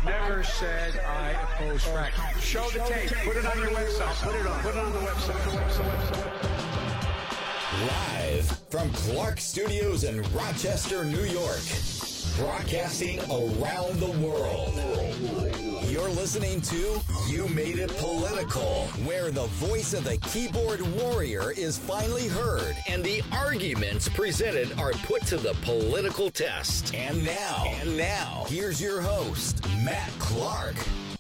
never said I oppose fracking. Show the tape. Put it on your website. Put it on the website. Live from Clark Studios in Rochester, New York. Broadcasting around the world. You're listening to You Made It Political, where the voice of the keyboard warrior is finally heard and the arguments presented are put to the political test. And now, here's your host, Matt Clark.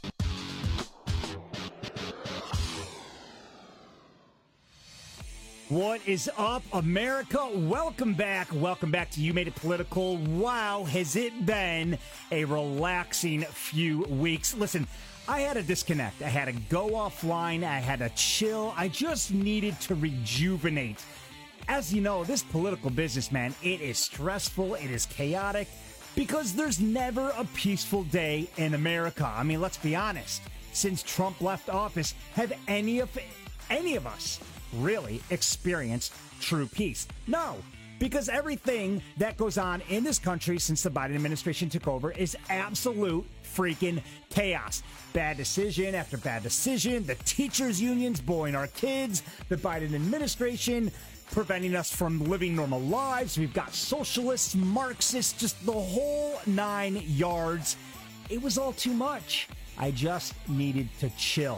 What is up, America? Welcome back. Welcome back to You Made It Political. Wow, has it been a relaxing few weeks. Listen, I had a disconnect. I had to go offline. I had to chill. I just needed to rejuvenate. As you know, this political business, man, it is stressful. It is chaotic because there's never a peaceful day in America. I mean, let's be honest. Since Trump left office, have any of us really experienced true peace? No, because everything that goes on in this country since the Biden administration took over is absolute freaking chaos. Bad decision after bad decision, the teachers' unions bullying our kids, the Biden administration preventing us from living normal lives. We've got socialists, Marxists, just the whole 9 yards. It was all too much. I just needed to chill,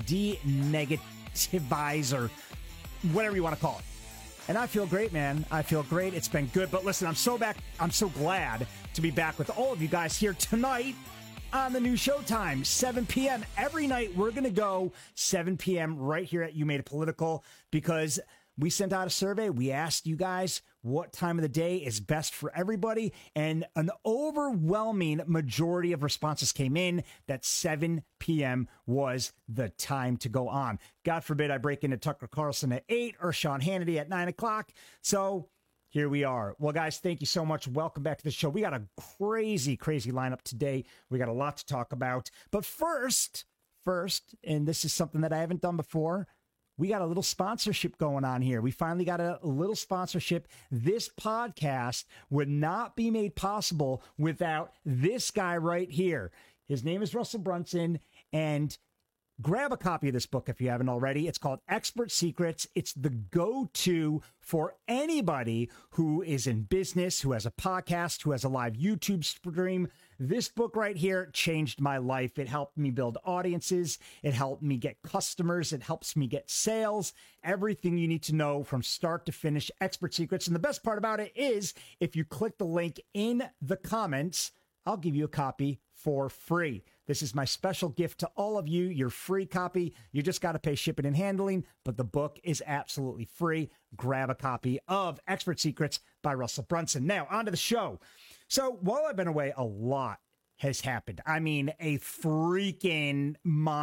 de-negativize or whatever you want to call it. And I feel great, man. I feel great. It's been good. But listen, I'm so glad to be back with all of you guys here tonight on the new Showtime, 7 p.m. Every night, we're going to go 7 p.m. right here at You Made It Political because we sent out a survey. We asked you guys what time of the day is best for everybody, and an overwhelming majority of responses came in that 7 p.m. was the time to go on. God forbid I break into Tucker Carlson at 8 or Sean Hannity at 9 o'clock. So here we are. Well, guys, thank you so much. Welcome back to the show. We got a crazy lineup today. We got a lot to talk about. But first, and this is something that I haven't done before, we got a little sponsorship going on here. We finally got a little sponsorship. This podcast would not be made possible without this guy right here. His name is Russell Brunson, and grab a copy of this book if you haven't already. It's called Expert Secrets. It's the go-to for anybody who is in business, who has a podcast, who has a live YouTube stream. This book right here changed my life. It helped me build audiences. It helped me get customers. It helps me get sales. Everything you need to know from start to finish, Expert Secrets. And the best part about it is if you click the link in the comments, I'll give you a copy for free. This is my special gift to all of you, your free copy. You just got to pay shipping and handling, but the book is absolutely free. Grab a copy of Expert Secrets by Russell Brunson. Now, on to the show. So while I've been away, a lot has happened. I mean, a freaking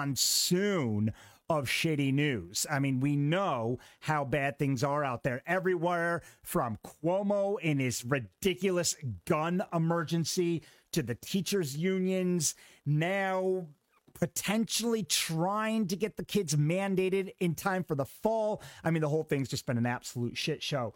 monsoon of shitty news. I mean, we know how bad things are out there everywhere, from Cuomo and his ridiculous gun emergency to the teachers' unions now potentially trying to get the kids mandated in time for the fall. I mean, the whole thing's just been an absolute shit show.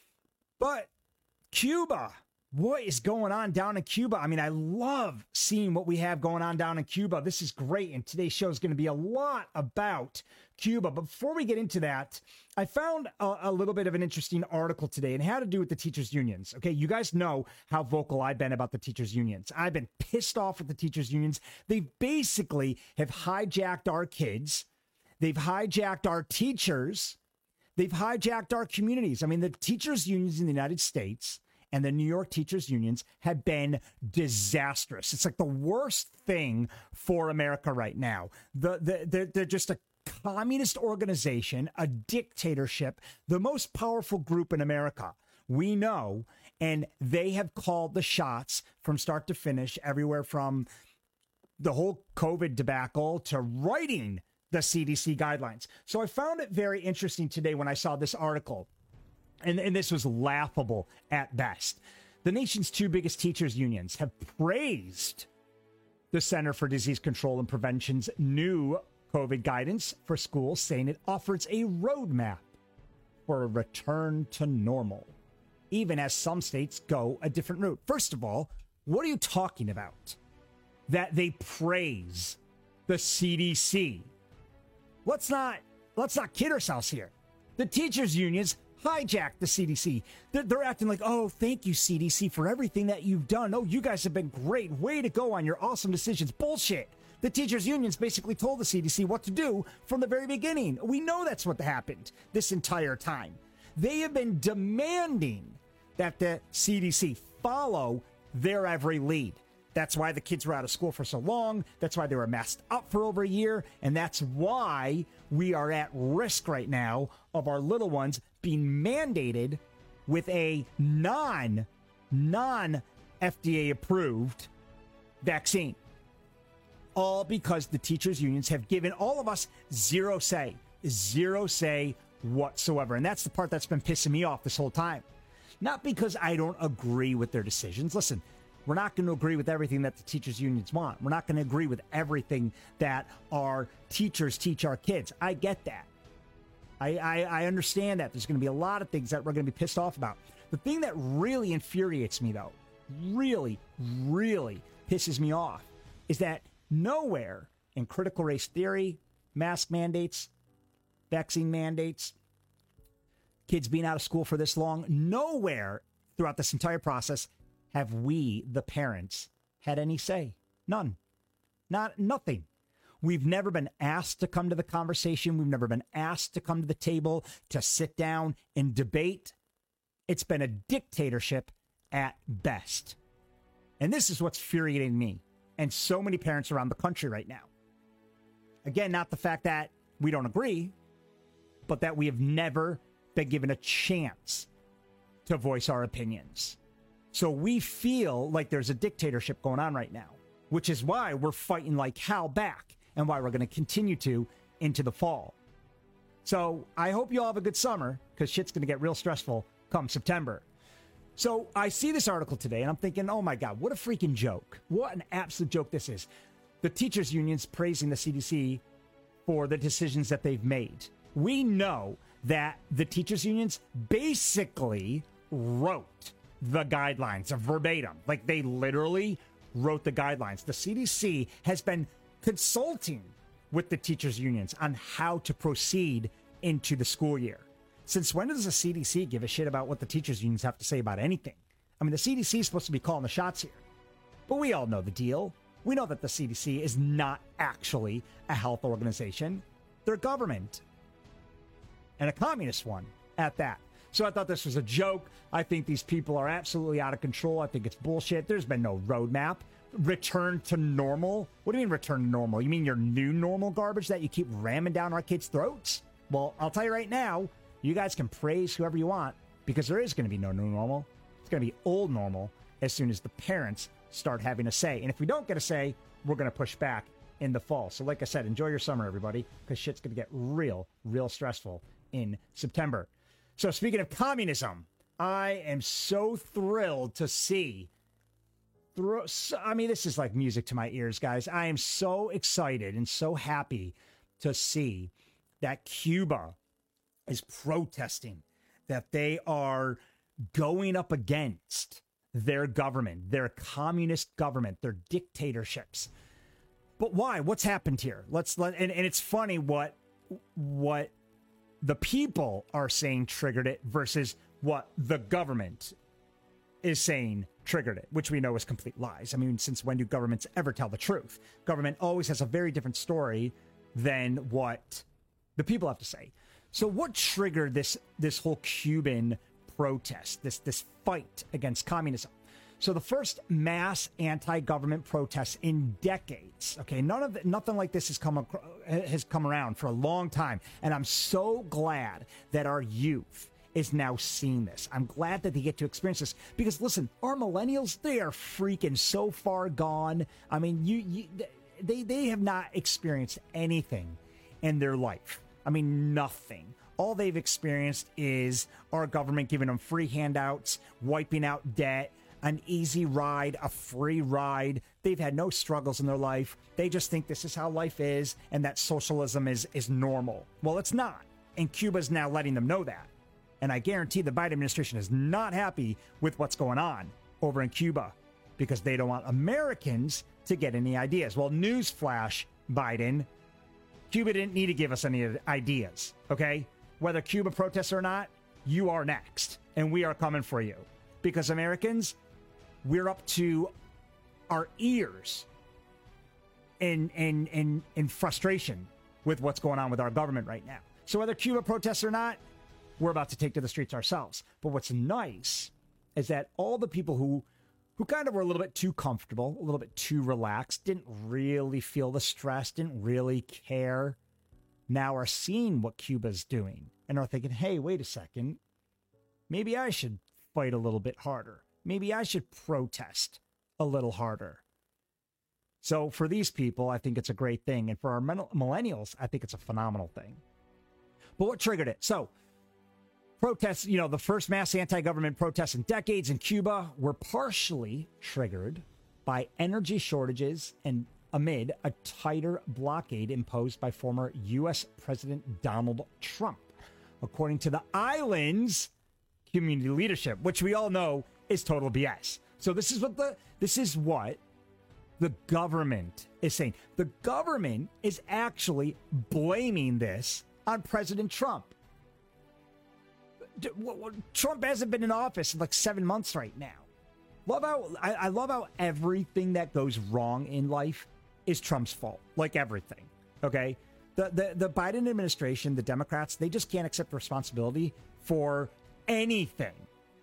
But Cuba, what is going on down in Cuba? I mean, I love seeing what we have going on down in Cuba. This is great. And today's show is going to be a lot about Cuba. But before we get into that, I found a little bit of an interesting article today and it had to do with the teachers' unions. Okay, you guys know how vocal I've been about the teachers' unions. I've been pissed off with the teachers' unions. They basically have hijacked our kids. They've hijacked our teachers. They've hijacked our communities. I mean, the teachers' unions in the United States and the New York teachers' unions have been disastrous. It's like the worst thing for America right now. They're just a communist organization, a dictatorship, the most powerful group in America. We know, and they have called the shots from start to finish, everywhere from the whole COVID debacle to writing the CDC guidelines. So I found it very interesting today when I saw this article. And this was laughable at best. The nation's two biggest teachers' unions have praised the Center for Disease Control and Prevention's new COVID guidance for schools, saying it offers a roadmap for a return to normal, even as some states go a different route. First of all, what are you talking about? that they praise the CDC. Let's not kid ourselves here. The teachers' unions hijacked the CDC. They're acting like, oh, thank you, CDC, for everything that you've done. Oh, you guys have been great. Way to go on your awesome decisions. Bullshit. The teachers' unions basically told the CDC what to do from the very beginning. We know that's what happened this entire time. They have been demanding that the CDC follow their every lead. That's why the kids were out of school for so long. That's why they were masked up for over a year. And that's why we are at risk right now of our little ones being mandated with a non-FDA approved vaccine. All because the teachers' unions have given all of us zero say whatsoever. And that's the part that's been pissing me off this whole time. Not because I don't agree with their decisions. Listen, we're not going to agree with everything that the teachers' unions want. We're not going to agree with everything that our teachers teach our kids. I get that. I understand that. There's going to be a lot of things that we're going to be pissed off about. The thing that really infuriates me, though, really pisses me off, is that nowhere in critical race theory, mask mandates, vaccine mandates, kids being out of school for this long, nowhere throughout this entire process have we, the parents, had any say. None. Nothing. We've never been asked to come to the conversation. We've never been asked to come to the table to sit down and debate. It's been a dictatorship at best. And this is what's infuriating me and so many parents around the country right now. Again, not the fact that we don't agree, but that we have never been given a chance to voice our opinions. So we feel like there's a dictatorship going on right now, which is why we're fighting like hell back and why we're going to continue to into the fall. So I hope you all have a good summer, because shit's going to get real stressful come September. So I see this article today and I'm thinking, oh my God, what a freaking joke. What an absolute joke this is. The teachers' unions praising the CDC for the decisions that they've made. We know that the teachers' unions basically wrote the guidelines verbatim. Like, they literally wrote the guidelines. The CDC has been consulting with the teachers' unions on how to proceed into the school year. Since when does the CDC give a shit about what the teachers' unions have to say about anything? I mean, the CDC is supposed to be calling the shots here. But we all know the deal. We know that the CDC is not actually a health organization. They're government. And a communist one at that. So I thought this was a joke. I think these people are absolutely out of control. I think it's bullshit. There's been no roadmap. Return to normal? What do you mean return to normal? You mean your new normal garbage that you keep ramming down our kids' throats? Well, I'll tell you right now, you guys can praise whoever you want, because there is going to be no new normal. It's going to be old normal as soon as the parents start having a say. And if we don't get a say, we're going to push back in the fall. So like I said, enjoy your summer, everybody, because shit's going to get real stressful in September. So speaking of communism, I am so thrilled to see. I mean, this is like music to my ears, guys. I am so excited and so happy to see that Cuba is protesting, that they are going up against their government, their communist government, their dictatorships. But why? What's happened here? And it's funny what the people are saying triggered it versus what the government is saying triggered it, which we know is complete lies. I mean, since when do governments ever tell the truth? Government always has a very different story than what the people have to say. So what triggered this whole Cuban protest, this fight against communism? So the first mass anti-government protests in decades. Okay, nothing like this has come around for a long time, and I'm so glad that our youth is now seeing this. I'm glad that they get to experience this, because listen, our millennials, they are freaking so far gone. I mean, they have not experienced anything in their life. I mean, nothing. All they've experienced is our government giving them free handouts, wiping out debt, an easy ride, a free ride. They've had no struggles in their life. They just think this is how life is and that socialism is normal. Well, it's not. And Cuba's now letting them know that. And I guarantee the Biden administration is not happy with what's going on over in Cuba. because they don't want Americans to get any ideas. Well, newsflash, Biden, Cuba didn't need to give us any ideas, okay? Whether Cuba protests or not, you are next, and we are coming for you. Because Americans, we're up to our ears in frustration with what's going on with our government right now. So whether Cuba protests or not, we're about to take to the streets ourselves. But what's nice is that all the people who kind of were a little bit too comfortable, a little bit too relaxed, didn't really feel the stress, didn't really care, now are seeing what Cuba's doing and are thinking, hey, wait a second, maybe I should fight a little bit harder. Maybe I should protest a little harder. So for these people, I think it's a great thing. And for our millennials, I think it's a phenomenal thing. But what triggered it? So protests, the first mass anti-government protests in decades in Cuba were partially triggered by energy shortages and amid a tighter blockade imposed by former U.S. President Donald Trump, according to the island's community leadership, which we all know is total BS. So this is what the government is saying. The government is actually blaming this on President Trump. Trump hasn't been in office in like 7 months right now. I love how everything that goes wrong in life is Trump's fault, like everything. Okay, the Biden administration, the Democrats, they just can't accept responsibility for anything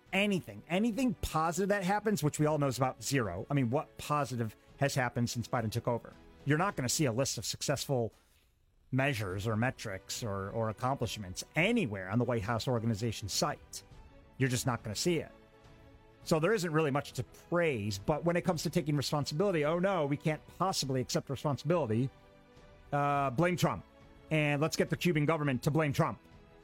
positive that happens, which we all know is about zero. I mean, what positive has happened since Biden took over? You're not going to see a list of successful measures or metrics or accomplishments anywhere on the White House organization site. You're just not going to see it. So there isn't really much to praise, but when it comes to taking responsibility, oh no, we can't possibly accept responsibility. Blame Trump. And let's get the Cuban government to blame Trump.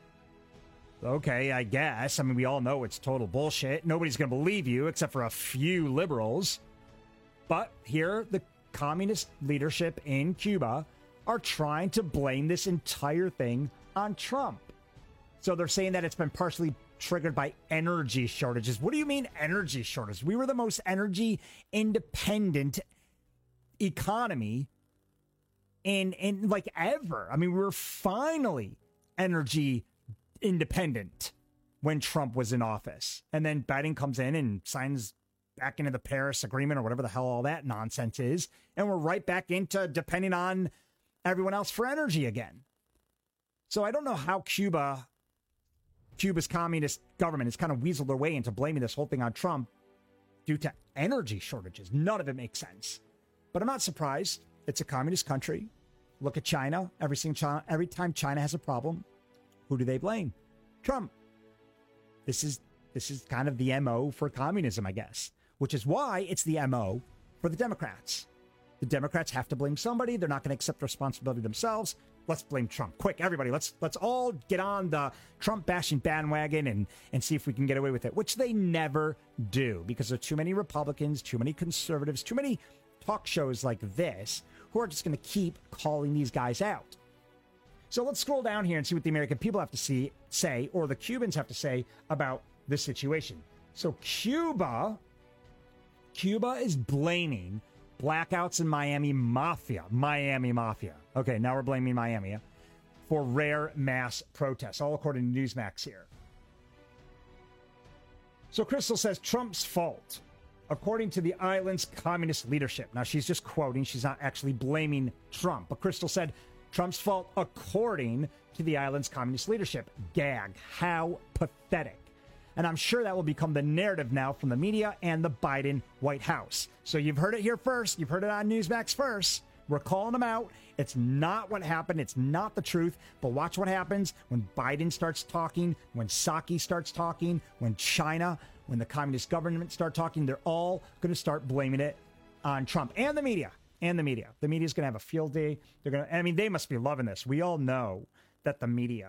Okay, I guess. I mean, we all know it's total bullshit. Nobody's going to believe you except for a few liberals. But here, the communist leadership in Cuba are trying to blame this entire thing on Trump. So they're saying that it's been partially triggered by energy shortages. What do you mean energy shortages? We were the most energy independent economy in like ever. I mean, we were finally energy independent when Trump was in office. And then Biden comes in and signs back into the Paris Agreement or whatever the hell all that nonsense is. And we're right back into depending on everyone else for energy again. So I don't know how Cuba's communist government has kind of weaseled their way into blaming this whole thing on Trump due to energy shortages. None of it makes sense. But I'm not surprised. It's a communist country. Look at China. Every time China has a problem, who do they blame? Trump. This is kind of the MO for communism, I guess, which is why it's the MO for the Democrats. The Democrats have to blame somebody. They're not going to accept responsibility themselves. Let's blame Trump. Quick, everybody, let's all get on the Trump bashing bandwagon and see if we can get away with it, which they never do because there are too many Republicans, too many conservatives, too many talk shows like this who are just going to keep calling these guys out. So let's scroll down here and see what the American people have to say, or the Cubans have to say about this situation. So Cuba is blaming blackouts in Miami Mafia. Okay, now we're blaming Miami for rare mass protests, all according to Newsmax here. So Crystal says Trump's fault, according to the island's communist leadership. Now she's just quoting, she's not actually blaming Trump, but Crystal said Trump's fault according to the island's communist leadership. Gag. How pathetic. And I'm sure that will become the narrative now from the media and the Biden White House. So you've heard it here first. You've heard it on Newsmax first. We're calling them out. It's not what happened. It's not the truth. But watch what happens when Biden starts talking, when Psaki starts talking, when China, when the communist government start talking. They're all going to start blaming it on Trump and the media. The media is going to have a field day. They must be loving this. We all know that the media,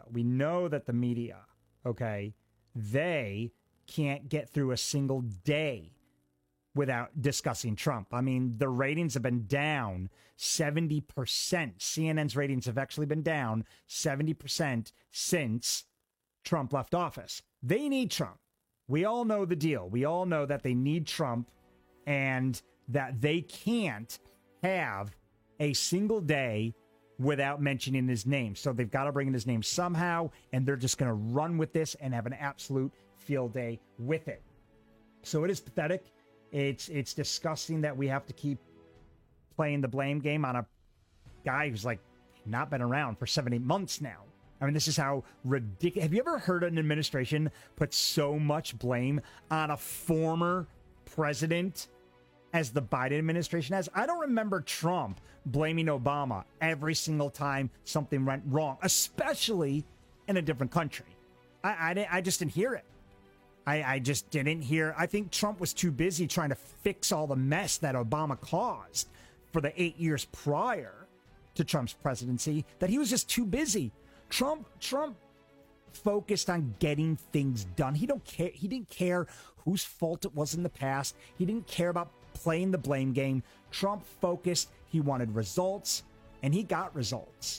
okay, they can't get through a single day without discussing Trump. I mean, the ratings have been down 70%. CNN's ratings have actually been down 70% since Trump left office. They need Trump. We all know the deal. We all know that they need Trump and that they can't have a single day without mentioning his name. So they've got to bring in his name somehow, and they're just going to run with this and have an absolute field day with it. So it is pathetic. It's disgusting that we have to keep playing the blame game on a guy who's like not been around for 7-8 months now. I mean, this is how ridiculous. Have you ever heard an administration put so much blame on a former president as the Biden administration has? I don't remember Trump blaming Obama every single time something went wrong, especially in a different country. I just didn't hear it. I just didn't hear. I think Trump was too busy trying to fix all the mess that Obama caused for the 8 years prior to Trump's presidency, that he was just too busy. Trump focused on getting things done. He didn't care whose fault it was in the past. He didn't care about playing the blame game. Trump focused. He wanted results, and he got results.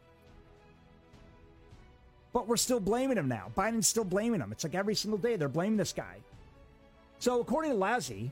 But we're still blaming him now. Biden's still blaming him. It's like every single day they're blaming this guy. So according to Lassie,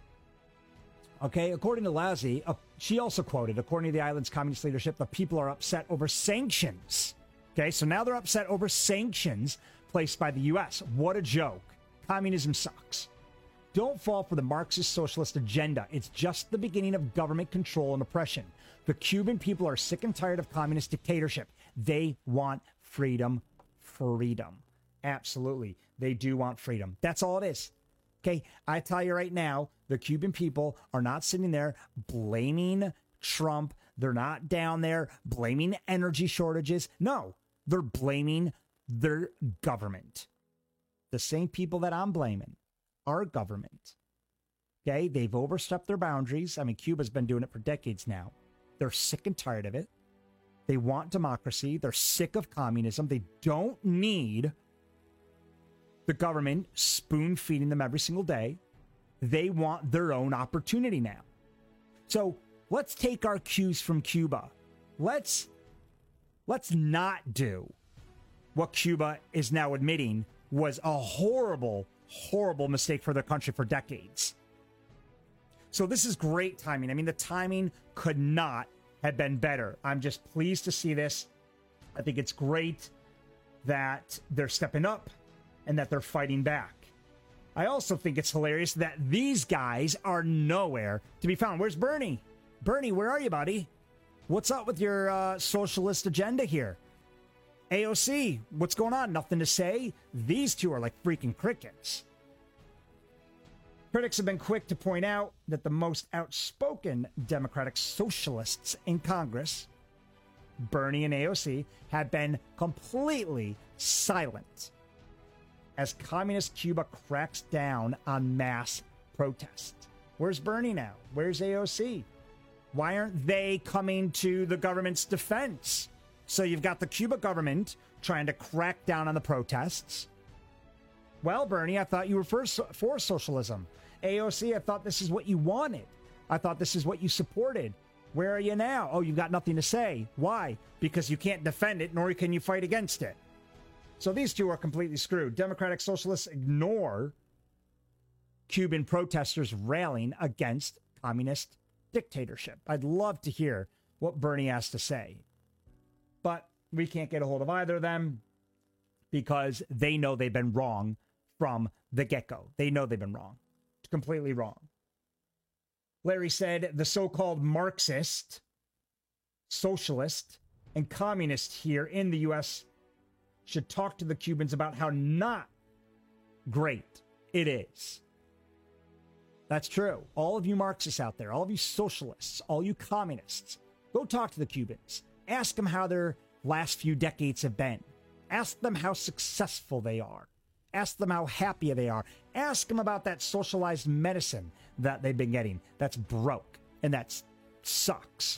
she also quoted, according to the island's communist leadership, the people are upset over sanctions. Okay, so now they're upset over sanctions placed by the U.S. What a joke. Communism sucks. Don't fall for the Marxist socialist agenda. It's just the beginning of government control and oppression. The Cuban people are sick and tired of communist dictatorship. They want freedom. Freedom. Absolutely. They do want freedom. That's all it is. Okay, I tell you right now, the Cuban people are not sitting there blaming Trump. They're not down there blaming energy shortages. No, they're blaming their government. The same people that I'm blaming, our government. Okay, they've overstepped their boundaries. I mean, Cuba's been doing it for decades now. They're sick and tired of it. They want democracy. They're sick of communism. They don't need the government spoon feeding them every single day. They want their own opportunity now. So let's take our cues from Cuba. Let's not do what Cuba is now admitting was a horrible, horrible mistake for their country for decades. So this is great timing. I mean, the timing could not have been better. I'm just pleased to see this. I think it's great that they're stepping up and that they're fighting back. I also think it's hilarious that these guys are nowhere to be found. Where's Bernie? Bernie, where are you, buddy? What's up with your socialist agenda here? AOC, what's going on? Nothing to say? These two are like freaking crickets. Critics have been quick to point out that the most outspoken Democratic socialists in Congress, Bernie and AOC, have been completely silent as communist Cuba cracks down on mass protest. Where's Bernie now? Where's AOC? Why aren't they coming to the government's defense? So you've got the Cuba government trying to crack down on the protests. Well, Bernie, I thought you were for socialism. AOC, I thought this is what you wanted. I thought this is what you supported. Where are you now? Oh, you've got nothing to say. Why? Because you can't defend it, nor can you fight against it. So these two are completely screwed. Democratic socialists ignore Cuban protesters railing against communist dictatorship. I'd love to hear what Bernie has to say. But we can't get a hold of either of them because they know they've been wrong from the get-go. They know they've been wrong. Completely wrong. Larry said the so-called Marxist, socialist, and communist here in the U.S. should talk to the Cubans about how not great it is. That's true. All of you Marxists out there, all of you socialists, all you communists, go talk to the Cubans. Ask them how their last few decades have been. Ask them how successful they are. Ask them how happy they are. Ask them about that socialized medicine that they've been getting that's broke and that sucks.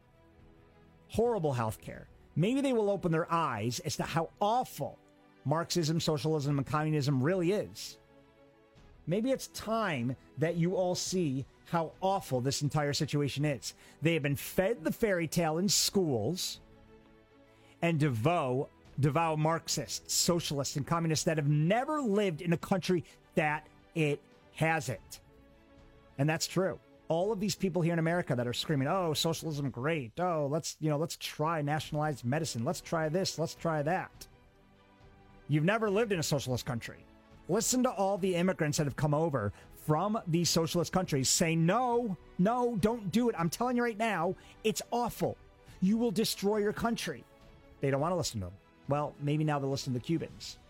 Horrible healthcare. Maybe they will open their eyes as to how awful Marxism, socialism, and communism really is. Maybe it's time that you all see how awful this entire situation is. They have been fed the fairy tale in schools and devout Marxists, socialists, and communists that have never lived in a country that it has it. And that's true. All of these people here in America that are screaming, oh, socialism, great. Oh, let's try nationalized medicine. Let's try this. Let's try that. You've never lived in a socialist country. Listen to all the immigrants that have come over from these socialist countries saying, no, don't do it. I'm telling you right now, it's awful. You will destroy your country. They don't want to listen to them. Well, maybe now they'll listen to the Cubans.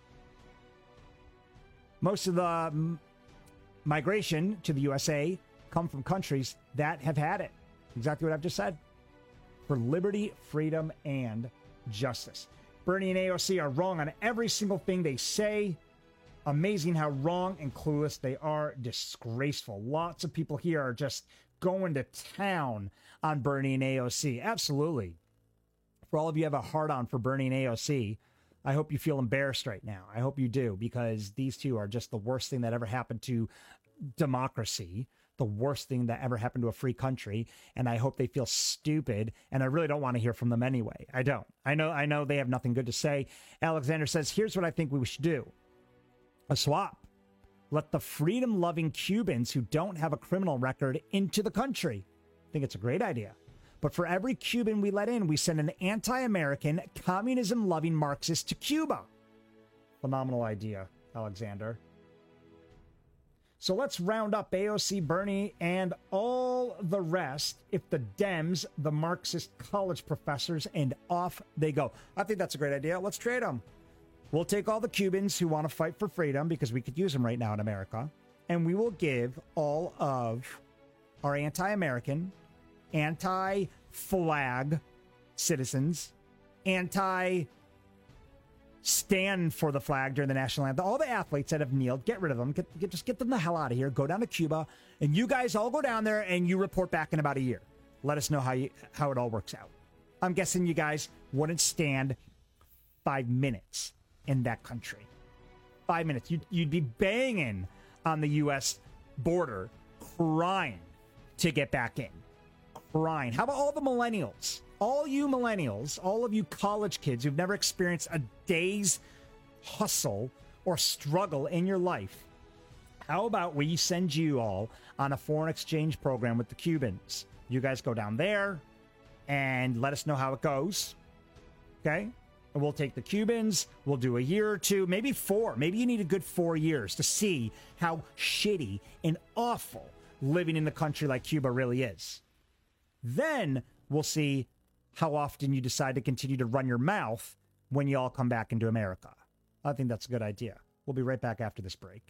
Most of the migration to the USA come from countries that have had it. Exactly what I've just said. For liberty, freedom, and justice. Bernie and AOC are wrong on every single thing they say. Amazing how wrong and clueless they are. Disgraceful. Lots of people here are just going to town on Bernie and AOC. Absolutely. For all of you who have a hard-on for Bernie and AOC, I hope you feel embarrassed right now. I hope you do, because these two are just the worst thing that ever happened to democracy, the worst thing that ever happened to a free country, and I hope they feel stupid, and I really don't want to hear from them anyway. I don't. I know they have nothing good to say. Alexander says, here's what I think we should do. A swap. Let the freedom-loving Cubans who don't have a criminal record into the country. I think it's a great idea. But for every Cuban we let in, we send an anti-American, communism-loving Marxist to Cuba. Phenomenal idea, Alexander. So let's round up AOC, Bernie, and all the rest, if the Dems, the Marxist college professors, and off they go. I think that's a great idea. Let's trade them. We'll take all the Cubans who want to fight for freedom, because we could use them right now in America, and we will give all of our anti-American, anti-flag citizens, stand for the flag during the national anthem, all the athletes that have kneeled, get rid of them, just get them the hell out of here, go down to Cuba, and you guys all go down there and you report back in about a year. Let us know how it all works out. I'm guessing you guys wouldn't stand 5 minutes in that country. 5 minutes. You'd be banging on the U.S. border, crying to get back in. Crying. How about all the millennials? All you millennials, all of you college kids who've never experienced a day's hustle or struggle in your life. How about we send you all on a foreign exchange program with the Cubans? You guys go down there and let us know how it goes. Okay? And we'll take the Cubans. We'll do a year or two, maybe 4. Maybe you need a good 4 years to see how shitty and awful living in the country like Cuba really is. Then we'll see how often you decide to continue to run your mouth when you all come back into America. I think that's a good idea. We'll be right back after this break.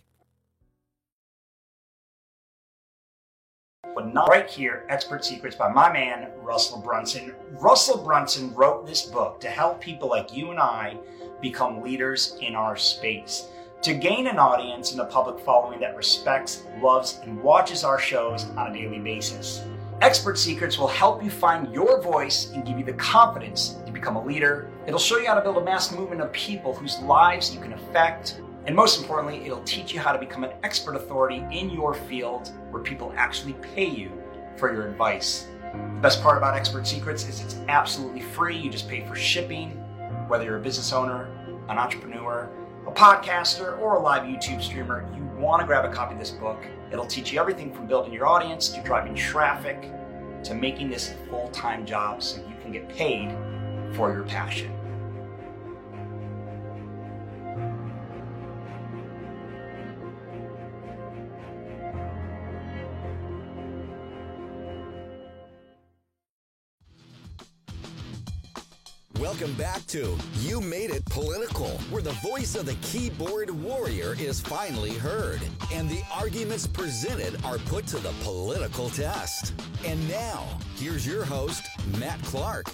But not right here, Expert Secrets by my man, Russell Brunson. Russell Brunson wrote this book to help people like you and I become leaders in our space, to gain an audience and a public following that respects, loves, and watches our shows on a daily basis. Expert Secrets will help you find your voice and give you the confidence to become a leader. It'll show you how to build a mass movement of people whose lives you can affect. And most importantly, it'll teach you how to become an expert authority in your field where people actually pay you for your advice. The best part about Expert Secrets is it's absolutely free. You just pay for shipping, whether you're a business owner, an entrepreneur, a podcaster, or a live YouTube streamer. You want to grab a copy of this book. It'll teach you everything from building your audience to driving traffic to making this a full-time job so you can get paid for your passion. Welcome back to You Made It Political, where the voice of the keyboard warrior is finally heard, and the arguments presented are put to the political test. And now, here's your host, Matt Clark.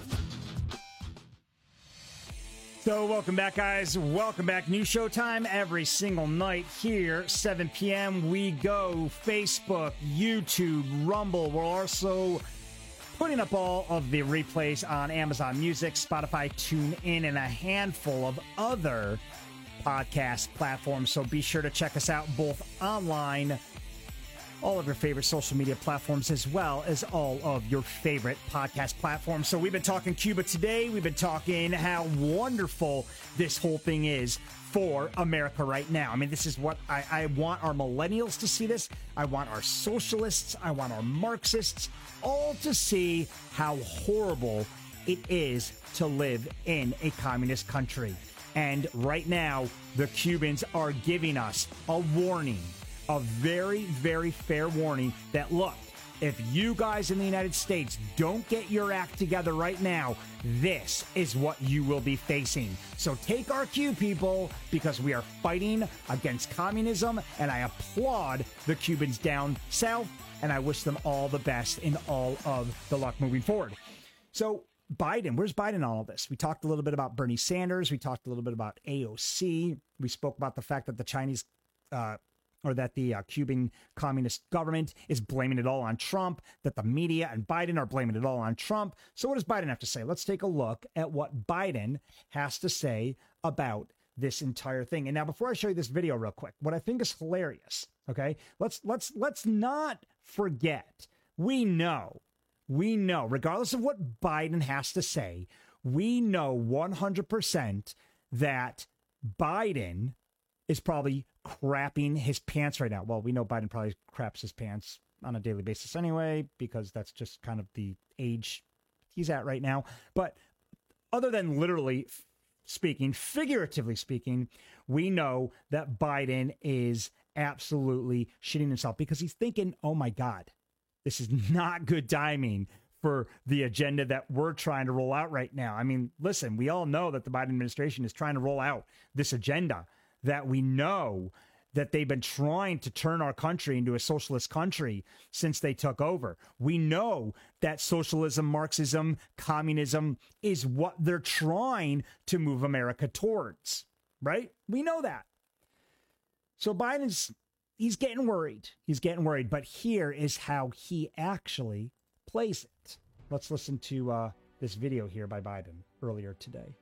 So welcome back, guys. Welcome back. New show time every single night here, 7 p.m. We go. Facebook, YouTube, Rumble. We're also putting up all of the replays on Amazon Music, Spotify, TuneIn, and a handful of other podcast platforms. So be sure to check us out both online all of your favorite social media platforms, as well as all of your favorite podcast platforms. So we've been talking Cuba today. We've been talking how wonderful this whole thing is for America right now. I mean, this is what I want our millennials to see this. I want our socialists. I want our Marxists all to see how horrible it is to live in a communist country. And right now, the Cubans are giving us a warning, a very, very fair warning that, look, if you guys in the United States don't get your act together right now, this is what you will be facing. So take our cue, people, because we are fighting against communism, and I applaud the Cubans down south, and I wish them all the best in all of the luck moving forward. So Biden, where's Biden in all of this? We talked a little bit about Bernie Sanders. We talked a little bit about AOC. We spoke about the fact that the Chinese the Cuban communist government is blaming it all on Trump, that the media and Biden are blaming it all on Trump. So what does Biden have to say? Let's take a look at what Biden has to say about this entire thing. And now, before I show you this video real quick, what I think is hilarious, okay? Let's not forget, we know, regardless of what Biden has to say, we know 100% that Biden is probably crapping his pants right now. Well, we know Biden probably craps his pants on a daily basis anyway, because that's just kind of the age he's at right now. But other than literally speaking, figuratively speaking, we know that Biden is absolutely shitting himself because he's thinking, oh my God, this is not good timing for the agenda that we're trying to roll out right now. I mean, listen, we all know that the Biden administration is trying to roll out this agenda that we know that they've been trying to turn our country into a socialist country since they took over. We know that socialism, Marxism, communism is what they're trying to move America towards, right? We know that. So he's getting worried. He's getting worried. But here is how he actually plays it. Let's listen to this video here by Biden earlier today.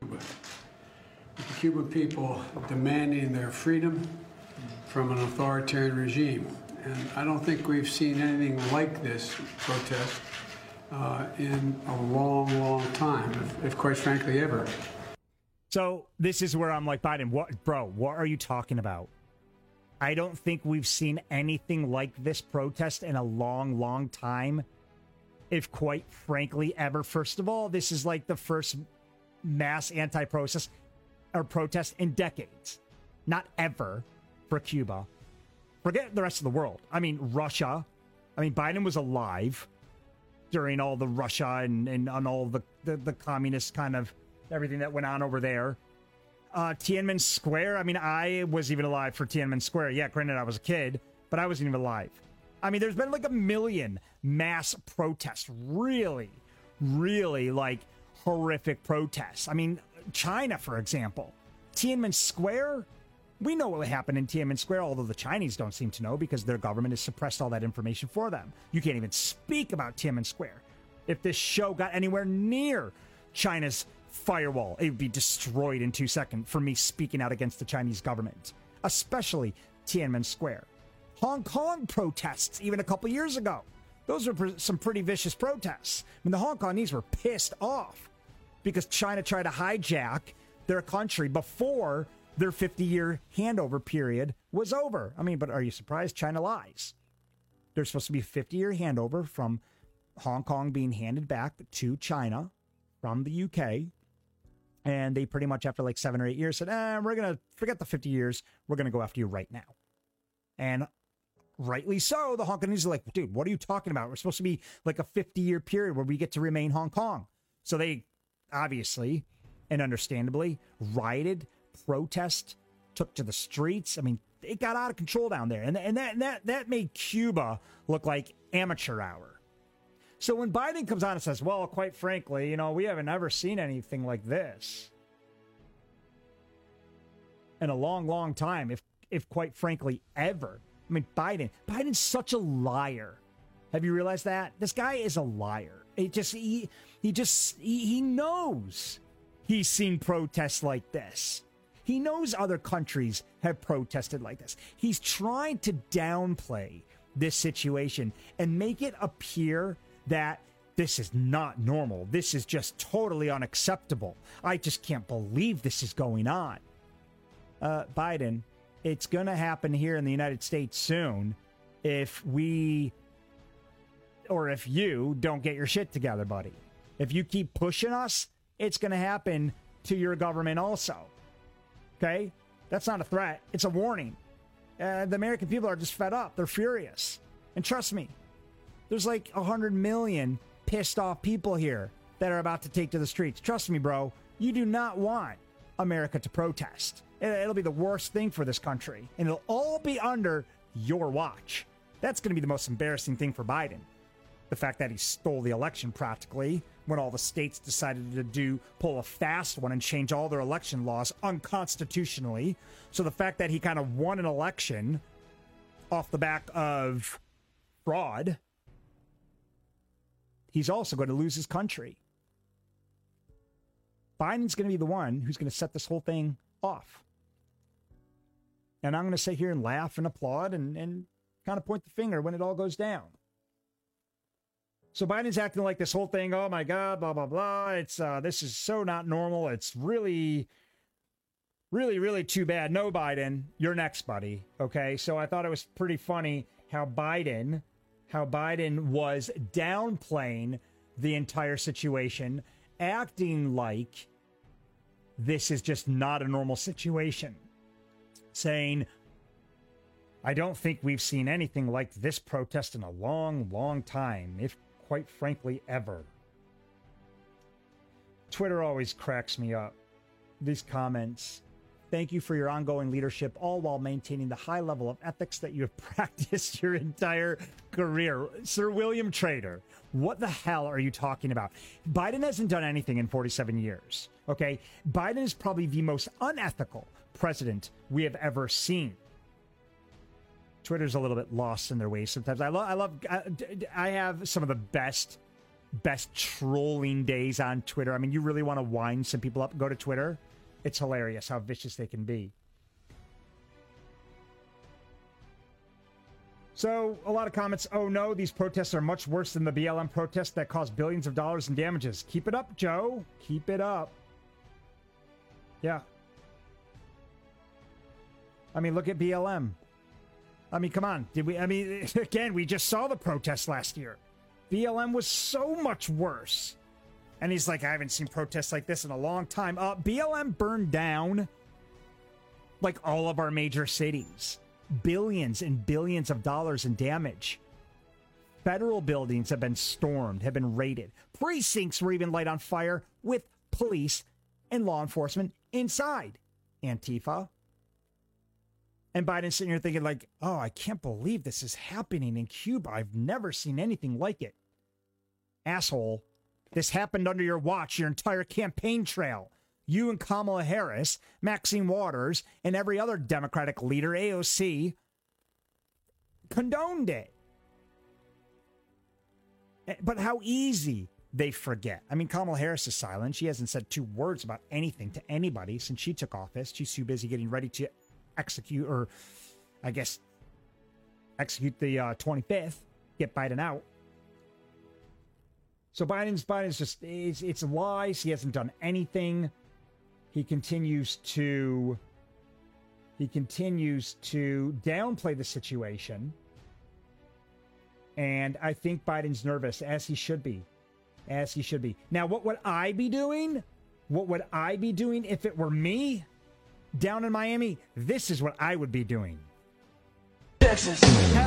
The Cuban people demanding their freedom from an authoritarian regime. And I don't think we've seen anything like this protest in a long, long time, if quite frankly ever. So this is where I'm like, Biden, what are you talking about? I don't think we've seen anything like this protest in a long, long time, if quite frankly ever. First of all, this is like the first mass anti-protest in decades. Not ever for Cuba. Forget the rest of the world. I mean, Russia. I mean, Biden was alive during all the Russia and on all the communist kind of everything that went on over there. Tiananmen Square. I mean, I was even alive for Tiananmen Square. Yeah, granted, I was a kid, but I wasn't even alive. I mean, there's been like 1 million mass protests. Really, really like horrific protests. I mean, China, for example. Tiananmen Square. We know what happened in Tiananmen Square, although the Chinese don't seem to know because their government has suppressed all that information for them. You can't even speak about Tiananmen Square. If this show got anywhere near China's firewall, it would be destroyed in 2 seconds for me speaking out against the Chinese government, especially Tiananmen Square. Hong Kong protests, even a couple years ago. Those were some pretty vicious protests. I mean, the Hong Kongese were pissed off because China tried to hijack their country before their 50-year handover period was over. I mean, but are you surprised? China lies. There's supposed to be a 50-year handover from Hong Kong being handed back to China from the UK. And they pretty much, after like 7 or 8 years, said, we're going to forget the 50 years. We're going to go after you right now. And rightly so, the Hong Kongese are like, dude, what are you talking about? We're supposed to be like a 50-year period where we get to remain Hong Kong. So they obviously and understandably rioted, protest, took to the streets. I mean, it got out of control down there. And that made Cuba look like amateur hour. So when Biden comes on and says, well, quite frankly, we haven't ever seen anything like this in a long, long time, if quite frankly, ever. I mean, Biden's such a liar. Have you realized that? This guy is a liar. He knows he's seen protests like this. He knows other countries have protested like this. He's trying to downplay this situation and make it appear that this is not normal. This is just totally unacceptable. I just can't believe this is going on. Biden, it's going to happen here in the United States soon if you don't get your shit together, buddy. If you keep pushing us, it's going to happen to your government also. Okay? That's not a threat. It's a warning. The American people are just fed up. They're furious. And trust me, there's like 100 million pissed off people here that are about to take to the streets. Trust me, bro. You do not want America to protest. It'll be the worst thing for this country. And it'll all be under your watch. That's going to be the most embarrassing thing for Biden. The fact that he stole the election practically when all the states decided to pull a fast one and change all their election laws unconstitutionally. So the fact that he kind of won an election off the back of fraud, he's also going to lose his country. Biden's going to be the one who's going to set this whole thing off. And I'm going to sit here and laugh and applaud and kind of point the finger when it all goes down. So Biden's acting like this whole thing, oh my God, blah, blah, blah. It's this is so not normal. It's really, really, really too bad. No, Biden, you're next, buddy. Okay, so I thought it was pretty funny how Biden was downplaying the entire situation, acting like this is just not a normal situation. Saying, I don't think we've seen anything like this protest in a long, long time, if quite frankly, ever. Twitter always cracks me up. These comments. Thank you for your ongoing leadership, all while maintaining the high level of ethics that you have practiced your entire career. Sir William Trader, what the hell are you talking about? Biden hasn't done anything in 47 years, okay? Biden is probably the most unethical president we have ever seen. Twitter's a little bit lost in their ways sometimes. I have some of the best trolling days on Twitter. I mean, you really want to wind some people up, go to Twitter. It's hilarious how vicious they can be. So, a lot of comments. Oh no, these protests are much worse than the BLM protests that caused billions of dollars in damages. Keep it up, Joe. Keep it up. Yeah. I mean, look at BLM. I mean, come on. Again, we just saw the protests last year. BLM was so much worse. And he's like, I haven't seen protests like this in a long time. BLM burned down like all of our major cities. Billions and billions of dollars in damage. Federal buildings have been stormed, have been raided. Precincts were even lit on fire with police and law enforcement inside. Antifa. And Biden's sitting here thinking like, oh, I can't believe this is happening in Cuba. I've never seen anything like it. Asshole. This happened under your watch, your entire campaign trail. You and Kamala Harris, Maxine Waters, and every other Democratic leader, AOC, condoned it. But how easy they forget. I mean, Kamala Harris is silent. She hasn't said two words about anything to anybody since she took office. She's too busy getting ready to execute the 25th, get Biden out. So Biden's just, it's lies. He hasn't done anything. He continues to downplay the situation. And I think Biden's nervous, as he should be. Now, what would I be doing? What would I be doing if it were me down in Miami? This is what I would be doing. Texas.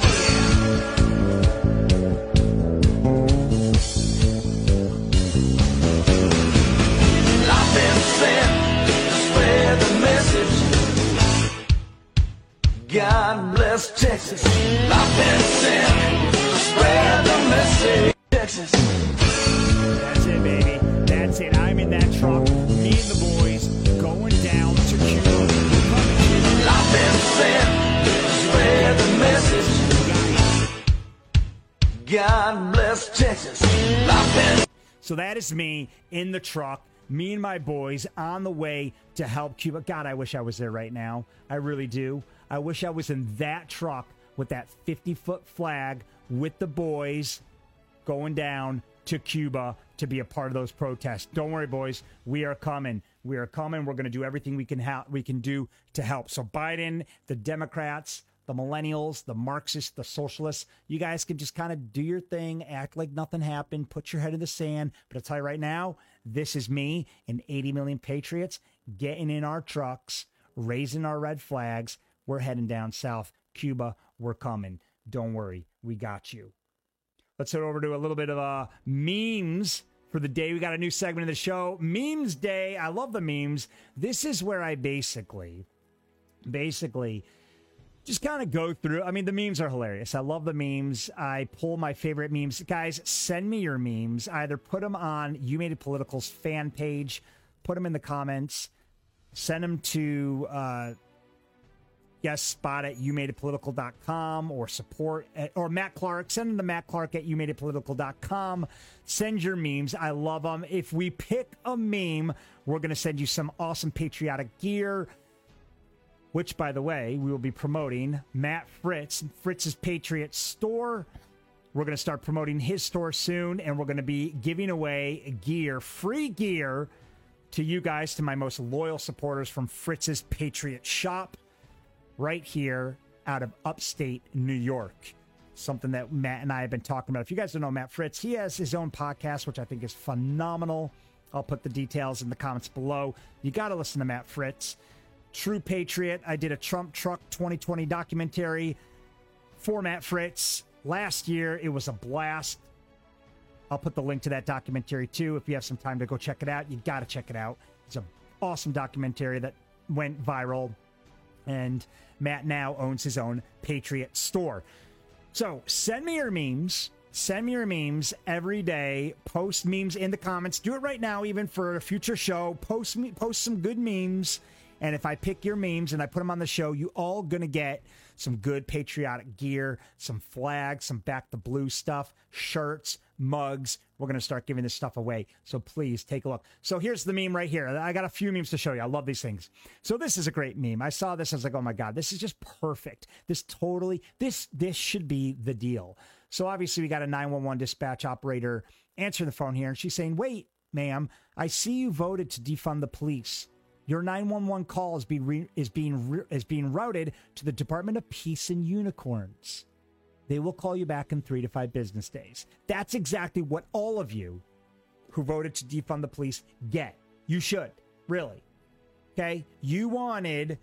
Life been sent to spread the message. God bless Texas. Life been sent to spread the message. Texas. That's it, baby. That's it. I'm in that truck. Me and the boys going down to Cuba. Life been sent to spread the message. God bless Texas. Life been. So that is me in the truck. Me and my boys on the way to help Cuba. God, I wish I was there right now. I really do. I wish I was in that truck with that 50-foot flag with the boys going down to Cuba to be a part of those protests. Don't worry, boys. We are coming. We are coming. We're going to do everything we can do to help. So Biden, the Democrats, the millennials, the Marxists, the socialists, you guys can just kind of do your thing, act like nothing happened, put your head in the sand. But I'll tell you right now, this is me and 80 million patriots getting in our trucks, raising our red flags. We're heading down south. Cuba, we're coming. Don't worry. We got you. Let's head over to a little bit of memes for the day. We got a new segment of the show, Memes Day. I love the memes. This is where I basically just kind of go through. I mean, the memes are hilarious. I love the memes. I pull my favorite memes. Guys, send me your memes. Either put them on You Made It Political's fan page, put them in the comments, send them to spot at youmadeitpolitical.com or support or Matt Clark. Send them to Matt Clark at youmadeitpolitical.com. Send your memes. I love them. If we pick a meme, we're going to send you some awesome patriotic gear, which, by the way, we will be promoting Matt Fritz, Fritz's Patriot Store. We're going to start promoting his store soon, and we're going to be giving away gear, free gear, to you guys, to my most loyal supporters from Fritz's Patriot Shop right here out of upstate New York. Something that Matt and I have been talking about. If you guys don't know Matt Fritz, he has his own podcast, which I think is phenomenal. I'll put the details in the comments below. You got to listen to Matt Fritz. True Patriot. I did a Trump Truck 2020 documentary for Matt Fritz last year. It was a blast. I'll put the link to that documentary too. If you have some time to go check it out, you got to check it out. It's an awesome documentary that went viral. And Matt now owns his own Patriot Store. So send me your memes. Send me your memes every day. Post memes in the comments. Do it right now, even for a future show. Post some good memes. And if I pick your memes and I put them on the show, you all going to get some good patriotic gear, some flags, some Back the Blue stuff, shirts, mugs. We're going to start giving this stuff away. So please take a look. So here's the meme right here. I got a few memes to show you. I love these things. So this is a great meme. I saw this. I was like, oh my God, this is just perfect. This should be the deal. So obviously we got a 911 dispatch operator answering the phone here. And she's saying, wait, ma'am, I see you voted to defund the police. Your 911 call is being routed to the Department of Peace and Unicorns. They will call you back in 3 to 5 business days. That's exactly what all of you who voted to defund the police get. You should, really. Okay? You wanted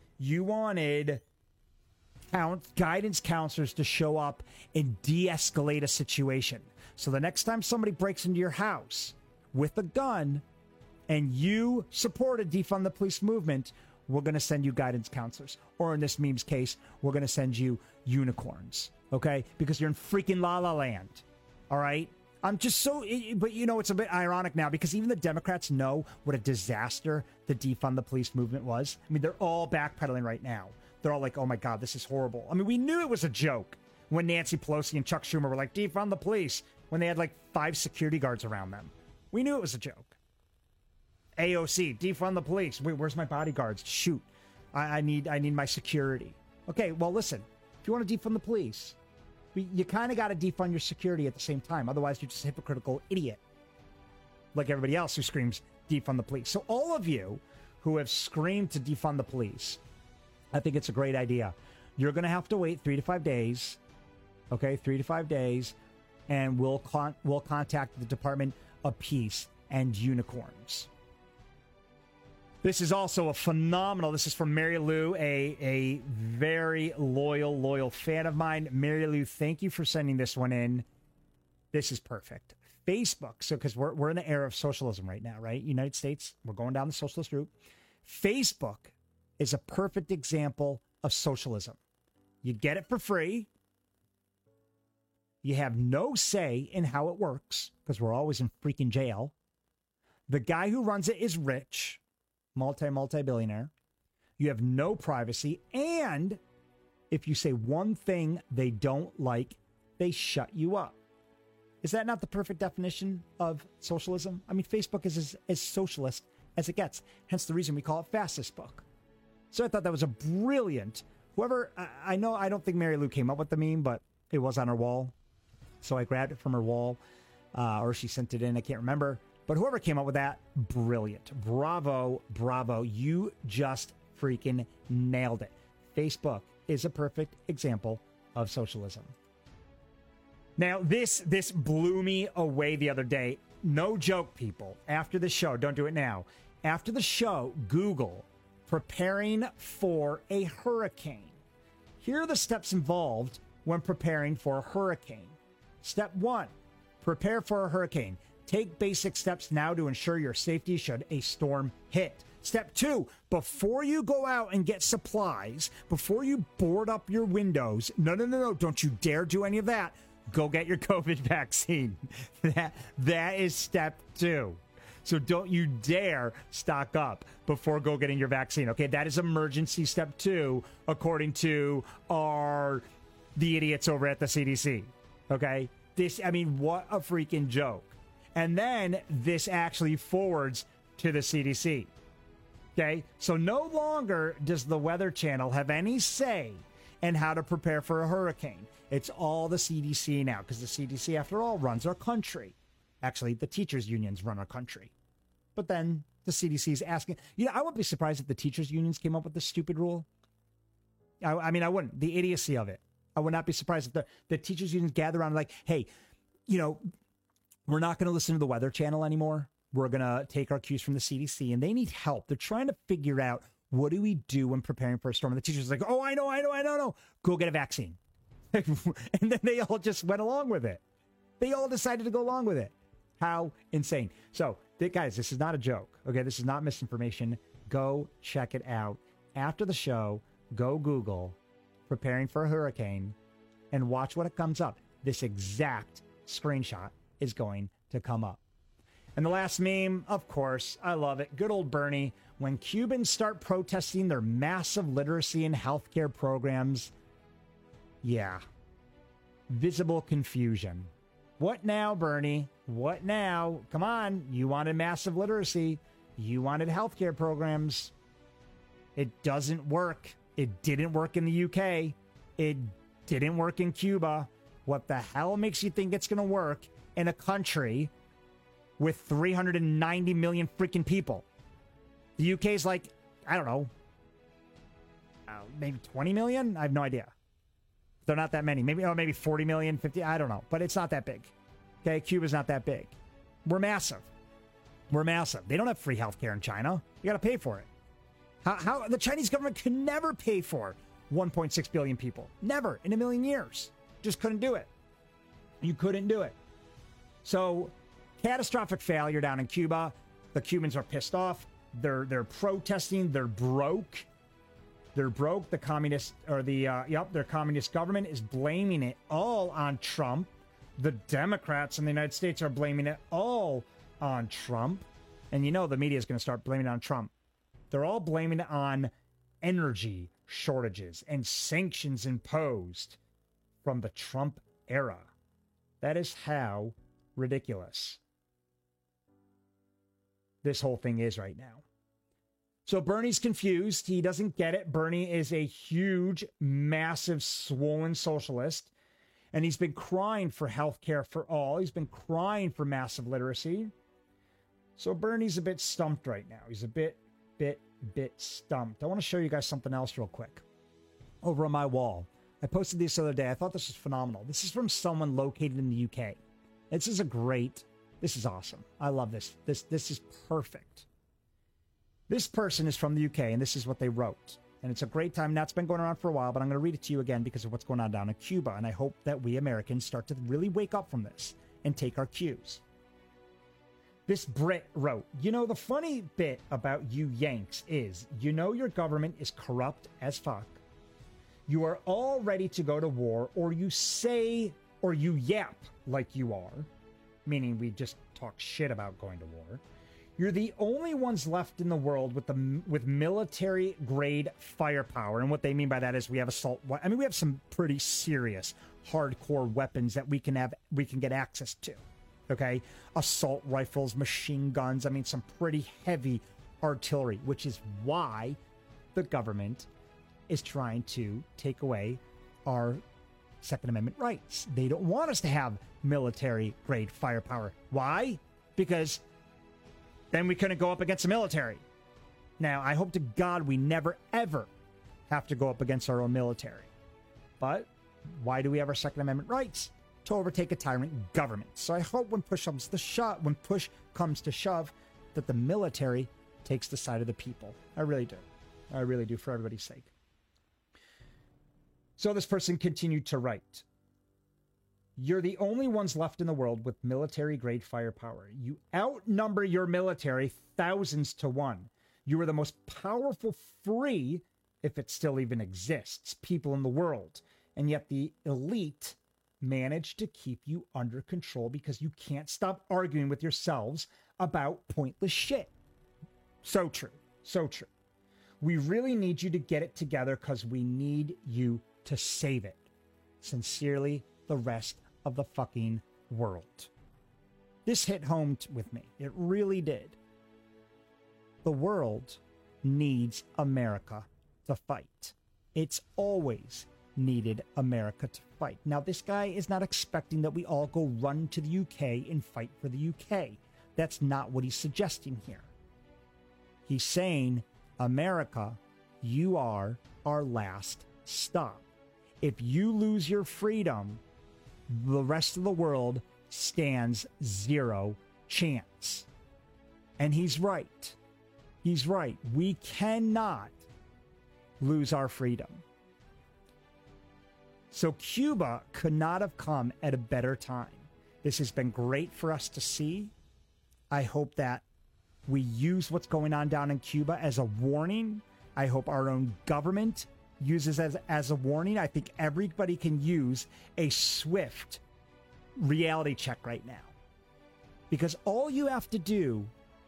guidance counselors to show up and de-escalate a situation. So the next time somebody breaks into your house with a gun and you supported defund the police movement, we're going to send you guidance counselors. Or in this meme's case, we're going to send you unicorns. Okay? Because you're in freaking La La Land. All right? I'm just so... But, it's a bit ironic now because even the Democrats know what a disaster the defund the police movement was. I mean, they're all backpedaling right now. They're all like, oh my God, this is horrible. I mean, we knew it was a joke when Nancy Pelosi and Chuck Schumer were like, defund the police, when they had like 5 security guards around them. We knew it was a joke. AOC, defund the police. Wait, where's my bodyguards? Shoot. I need my security. Okay, well, listen. If you want to defund the police, you kind of got to defund your security at the same time. Otherwise, you're just a hypocritical idiot. Like everybody else who screams, defund the police. So all of you who have screamed to defund the police, I think it's a great idea. You're going to have to wait 3 to 5 days. Okay, 3 to 5 days. And we'll contact the Department of Peace and Unicorns. This is also a phenomenal. This is from Mary Lou, a very loyal fan of mine. Mary Lou, thank you for sending this one in. This is perfect. Facebook. So, because we're in the era of socialism right now, right? United States, we're going down the socialist route. Facebook is a perfect example of socialism. You get it for free. You have no say in how it works because we're always in freaking jail. The guy who runs it is rich. Multi-billionaire. You have no privacy. And if you say one thing they don't like, they shut you up. Is that not the perfect definition of socialism? I mean, Facebook is as socialist as it gets. Hence the reason we call it Fastest Book. So I thought that was a brilliant Whoever, I know, I don't think Mary Lou came up with the meme, but it was on her wall. So I grabbed it from her wall, or she sent it in. I can't remember. But whoever came up with that, brilliant. Bravo, bravo. You just freaking nailed it. Facebook is a perfect example of socialism. Now, this blew me away the other day. No joke, people. After the show, don't do it now. After the show, Google preparing for a hurricane. Here are the steps involved when preparing for a hurricane. Step 1, prepare for a hurricane. Take basic steps now to ensure your safety should a storm hit. Step 2, before you go out and get supplies, before you board up your windows, no, don't you dare do any of that. Go get your COVID vaccine. That is step 2. So don't you dare stock up before go getting your vaccine. Okay, that is emergency step 2, according to the idiots over at the CDC. Okay, what a freaking joke. And then this actually forwards to the CDC. Okay, so no longer does the Weather Channel have any say in how to prepare for a hurricane. It's all the CDC now, because the CDC, after all, runs our country. Actually, the teachers' unions run our country. But then the CDC is asking, I wouldn't be surprised if the teachers' unions came up with this stupid rule. I wouldn't. The idiocy of it. I would not be surprised if the teachers' unions gather around like, hey, we're not going to listen to the Weather Channel anymore. We're going to take our cues from the CDC, and they need help. They're trying to figure out, what do we do when preparing for a storm? And the teachers are like, oh, I know. Go get a vaccine. And then they all just went along with it. They all decided to go along with it. How insane. So, guys, this is not a joke. Okay, this is not misinformation. Go check it out. After the show, go Google preparing for a hurricane and watch what it comes up. This exact screenshot is going to come up. And the last meme, of course, I love it. Good old Bernie. When Cubans start protesting their massive literacy and healthcare programs, yeah. Visible confusion. What now, Bernie? What now? Come on. You wanted massive literacy. You wanted healthcare programs. It doesn't work. It didn't work in the UK. It didn't work in Cuba. What the hell makes you think it's going to work in a country with 390 million freaking people? The UK is like, I don't know, maybe 20 million? I have no idea. They're not that many. Maybe 40 million, 50, I don't know. But it's not that big. Okay, Cuba's not that big. We're massive. They don't have free healthcare in China. You got to pay for it. How the Chinese government can never pay for 1.6 billion people. Never in a million years. Just couldn't do it. You couldn't do it. So, catastrophic failure down in Cuba. The Cubans are pissed off. They're protesting. They're broke. They're broke. The communist their communist government is blaming it all on Trump. The Democrats in the United States are blaming it all on Trump. And the media is going to start blaming it on Trump. They're all blaming it on energy shortages and sanctions imposed from the Trump era. That is how ridiculous this whole thing is right now. So Bernie's confused. He doesn't get it. Bernie is a huge, massive, swollen socialist. And he's been crying for health care for all. He's been crying for massive literacy. So Bernie's a bit stumped right now. He's a bit stumped. I want to show you guys something else real quick. Over on my wall. I posted this the other day. I thought this was phenomenal. This is from someone located in the UK. This is awesome. I love this. This is perfect. This person is from the UK, and this is what they wrote. And it's a great time. Now, it's been going around for a while, but I'm going to read it to you again because of what's going on down in Cuba. And I hope that we Americans start to really wake up from this and take our cues. This Brit wrote, the funny bit about you Yanks is, your government is corrupt as fuck. You are all ready to go to war, or you yap like you are, meaning we just talk shit about going to war. You're the only ones left in the world with military grade firepower. And what they mean by that is we have we have some pretty serious hardcore weapons that we can get access to. Okay? Assault rifles, machine guns, some pretty heavy artillery, which is why the government is trying to take away our Second Amendment rights. They don't want us to have military-grade firepower. Why? Because then we couldn't go up against the military. Now, I hope to God we never, ever have to go up against our own military. But why do we have our Second Amendment rights? To overtake a tyrant government. So I hope when push comes to shove, that the military takes the side of the people. I really do. I really do, for everybody's sake. So this person continued to write, "You're the only ones left in the world with military-grade firepower. You outnumber your military thousands to one. You are the most powerful free, if it still even exists, people in the world. And yet the elite manage to keep you under control because you can't stop arguing with yourselves about pointless shit." So true. So true. "We really need you to get it together because we need you to save it. Sincerely, the rest of the fucking world." This hit home with me. It really did. The world needs America to fight. It's always needed America to fight. Now, this guy is not expecting that we all go run to the UK and fight for the UK. That's not what he's suggesting here. He's saying, America, you are our last stop. If you lose your freedom, the rest of the world stands zero chance. And he's right. He's right. We cannot lose our freedom. So Cuba could not have come at a better time. This has been great for us to see. I hope that we use what's going on down in Cuba as a warning. I hope our own government uses as a warning. I think everybody can use a swift reality check right now. Because all you have to do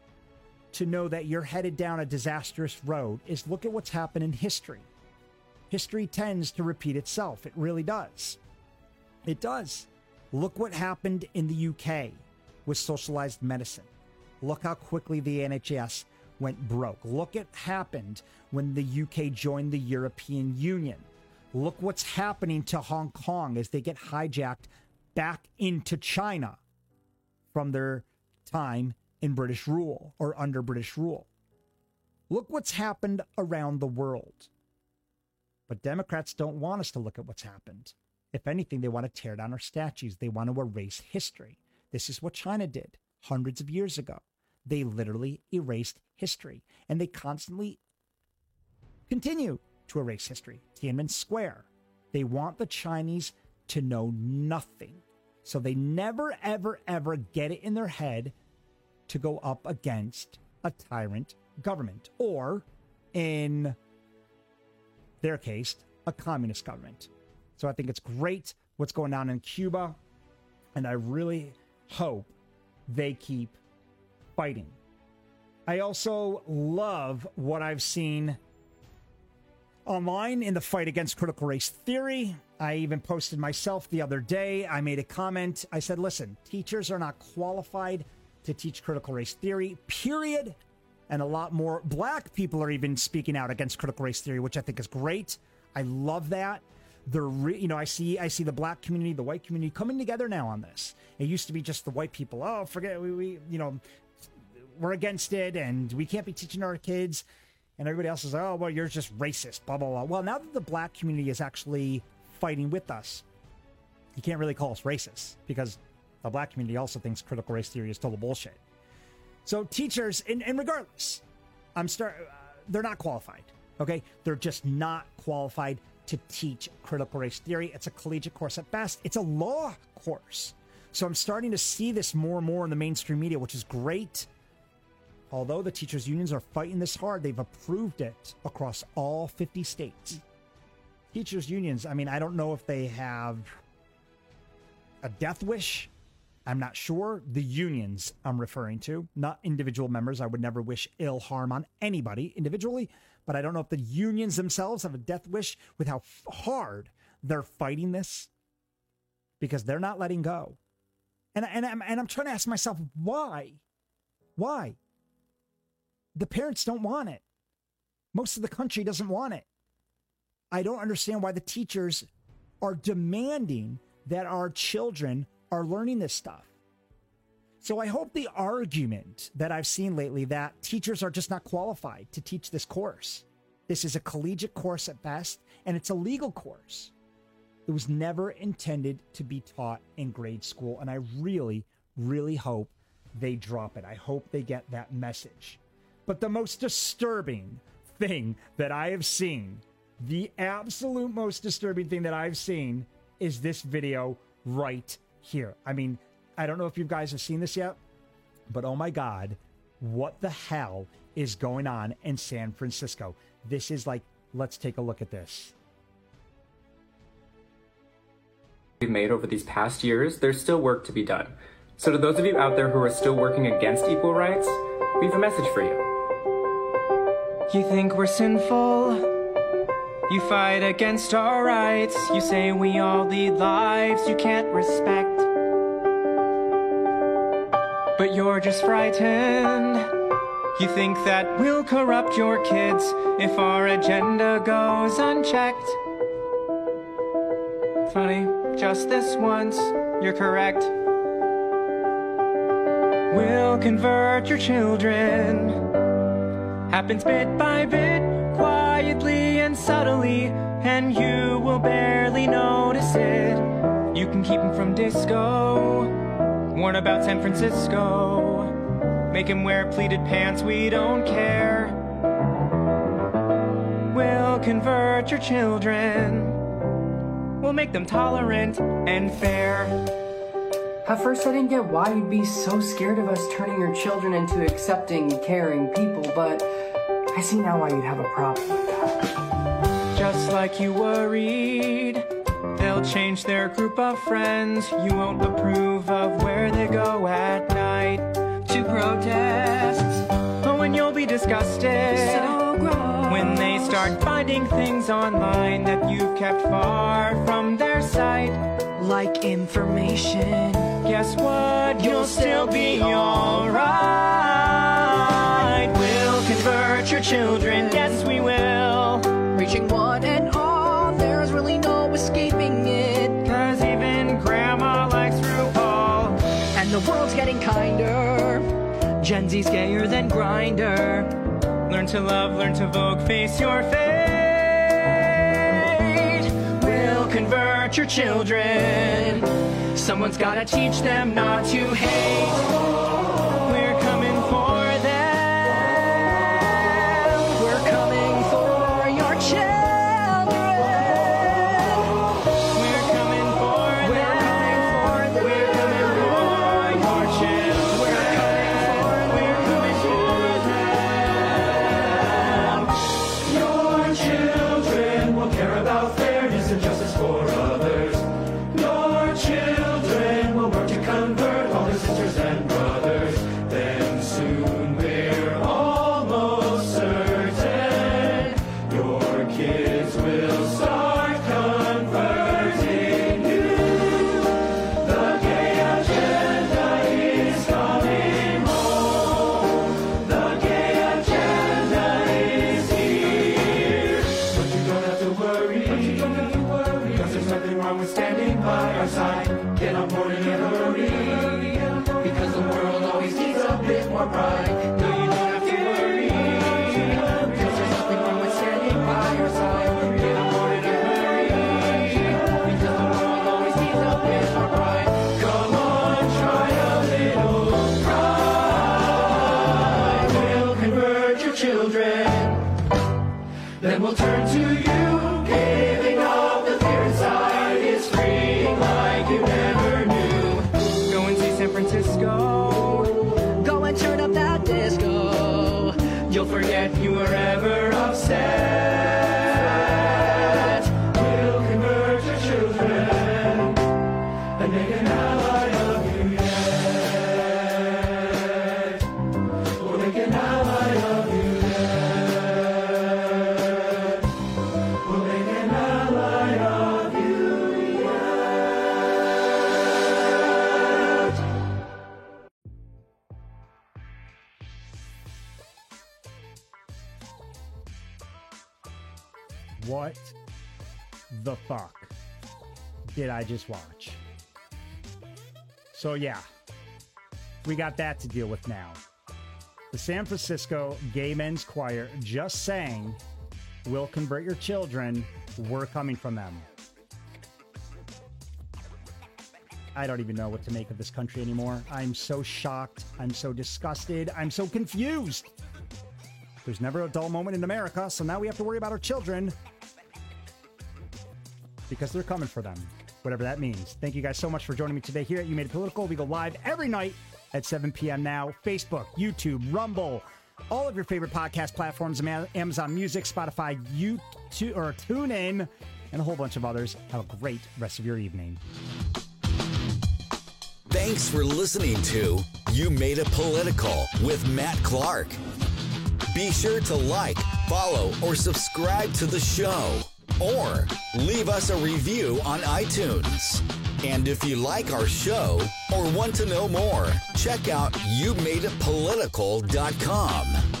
to know that you're headed down a disastrous road is look at what's happened in history. History tends to repeat itself. It really does. It does. Look what happened in the UK with socialized medicine. Look how quickly the NHS went broke. Look what happened when the UK joined the European Union. Look what's happening to Hong Kong as they get hijacked back into China from their time in British rule or under British rule. Look what's happened around the world. But Democrats don't want us to look at what's happened. If anything, they want to tear down our statues. They want to erase history. This is what China did hundreds of years ago. They literally erased history, and they constantly continue to erase history. Tiananmen Square. They want the Chinese to know nothing. So they never, ever, ever get it in their head to go up against a tyrant government, or in their case, a communist government. So I think it's great what's going on in Cuba, and I really hope they keep fighting. I also love what I've seen online in the fight against critical race theory. I even posted myself the other day. I made a comment. I said, listen, teachers are not qualified to teach critical race theory, period. And a lot more black people are even speaking out against critical race theory, which I think is great. I love that. I see the black community, the white community coming together now on this. It used to be just the white people. Oh, forget we're against it and we can't be teaching our kids. And everybody else is, oh, well, you're just racist, blah, blah, blah. Well, now that the black community is actually fighting with us, you can't really call us racist because the black community also thinks critical race theory is total bullshit. So teachers, and regardless, they're not qualified, okay? They're just not qualified to teach critical race theory. It's a collegiate course at best. It's a law course. So I'm starting to see this more and more in the mainstream media, which is great. Although the teachers' unions are fighting this hard, they've approved it across all 50 states. Teachers' unions, I mean, I don't know if they have a death wish. I'm not sure. The unions I'm referring to, not individual members. I would never wish ill harm on anybody individually, but I don't know if the unions themselves have a death wish with how hard they're fighting this, because they're not letting go. And I'm trying to ask myself, why? Why? The parents don't want it. Most of the country doesn't want it. I don't understand why the teachers are demanding that our children are learning this stuff. So I hope the argument that I've seen lately that teachers are just not qualified to teach this course. This is a collegiate course at best, and it's a legal course. It was never intended to be taught in grade school, and I really, really hope they drop it. I hope they get that message. But the most disturbing thing that I have seen, the absolute most disturbing thing that I've seen, is this video right here. I mean, I don't know if you guys have seen this yet, but oh my God, what the hell is going on in San Francisco? This is like, let's take a look at this. We've made over these past years, there's still work to be done. So to those of you out there who are still working against equal rights, we have a message for you. You think we're sinful? You fight against our rights. You say we all lead lives you can't respect. But you're just frightened. You think that we'll corrupt your kids if our agenda goes unchecked. Funny, just this once, you're correct. We'll convert your children. Happens bit by bit, quietly and subtly, and you will barely notice it. You can keep them from disco, warn about San Francisco, make him wear pleated pants, we don't care. We'll convert your children. We'll make them tolerant and fair. At first I didn't get why you'd be so scared of us turning your children into accepting, caring people, but I see now why you'd have a problem with that. Just like you worried, they'll change their group of friends. You won't approve of where they go at night to protests. Oh, and you'll be disgusted so gross when they start finding things online that you've kept far from their sight. Like information. Guess what? You'll still be alright. We'll convert your children, yes we will. Reaching one and all, there's really no escaping it. 'Cause even grandma likes RuPaul. And the world's getting kinder. Gen Z's gayer than Grindr. Learn to love, learn to vogue, face your fate. We'll convert your children. Someone's gotta teach them not to hate. We're coming for them. We're coming for your children. We're coming for them. We're coming for your children. We're coming for them. Your children will care about fairness and justice for others. Your children will work to convert all their sisters and brothers. Then soon we're almost certain your kids will start converting you. The gay agenda is coming home. The gay agenda is here. But you don't have to worry. Cause there's nothing wrong with standing by our side. Get on board in a hurry. Because the world always needs a bit more pride. No, you don't have to worry. Because there's nothing wrong with standing by our side. Get on board in a hurry. Because the world always needs a bit more pride. Come on, try a little pride. We'll convert your children. Then we'll turn to you. Giving up the fear inside is freeing like you never knew. Go and see San Francisco. Go and turn up that disco. You'll forget you were ever upset. We'll convert your children and make an ally of you yet. We'll make an ally of you yet. We'll make an ally of you yet. What the fuck did I just watch? So yeah, we got that to deal with now. The San Francisco Gay Men's Choir just sang, "We'll convert your children, we're coming from them." I don't even know what to make of this country anymore. I'm so shocked. I'm so disgusted. I'm so confused. There's never a dull moment in America, so now we have to worry about our children because they're coming for them, whatever that means. Thank you guys so much for joining me today here at You Made It Political. We go live every night at 7 p.m. now. Facebook, YouTube, Rumble, all of your favorite podcast platforms, Amazon Music, Spotify, YouTube, or TuneIn, and a whole bunch of others. Have a great rest of your evening. Thanks for listening to You Made It Political with Matt Clark. Be sure to like, follow, or subscribe to the show, or leave us a review on iTunes. And if you like our show or want to know more, check out YouMadeItPolitical.com.